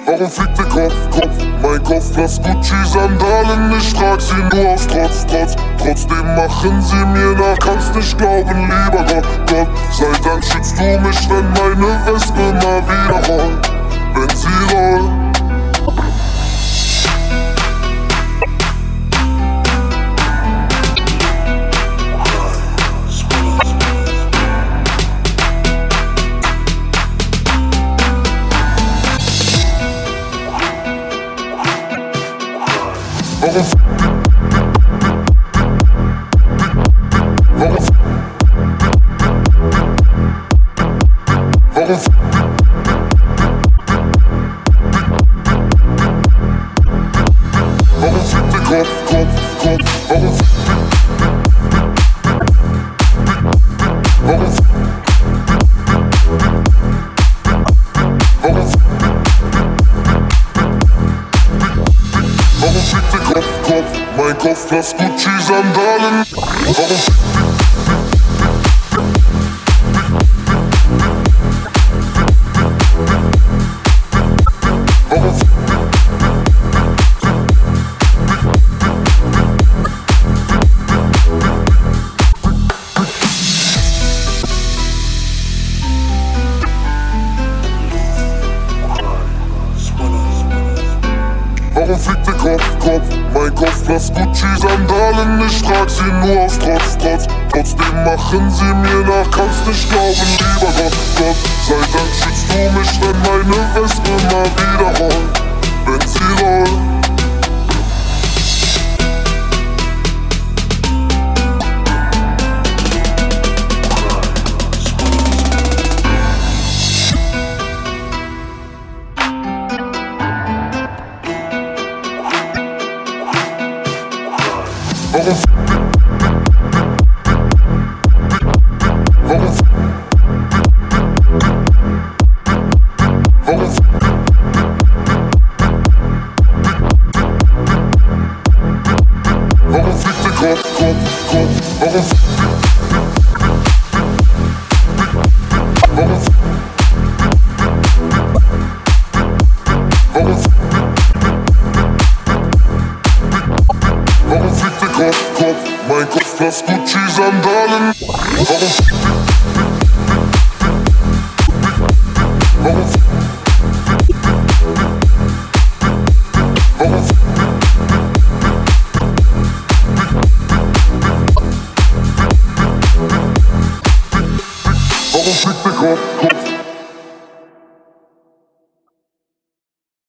Warum fickt der Kopf? Mein Kopf, lass Gucci-Sandalen, ich trag sie nur aus Trotz. Trotzdem machen sie mir nach, kannst nicht glauben, lieber Gott. Sei Dank schützt du mich, wenn meine Wespe mal wieder rollt, wenn sie rollt. Mein Kopf, lass Gucci-Sandalen. Warum fickt der Kopf? Mein Kopf, lass Gucci-Sandalen, ich trag sie nur aus Trotz. Trotzdem machen sie mir nach, kannst nicht glauben, lieber Gott. Sei Dank schützt du mich, wenn meine Wespe mal wieder rollt, wenn sie rollt. Mein Kopf, lass Gucci-Sandalen. Warum fickt der Kopf?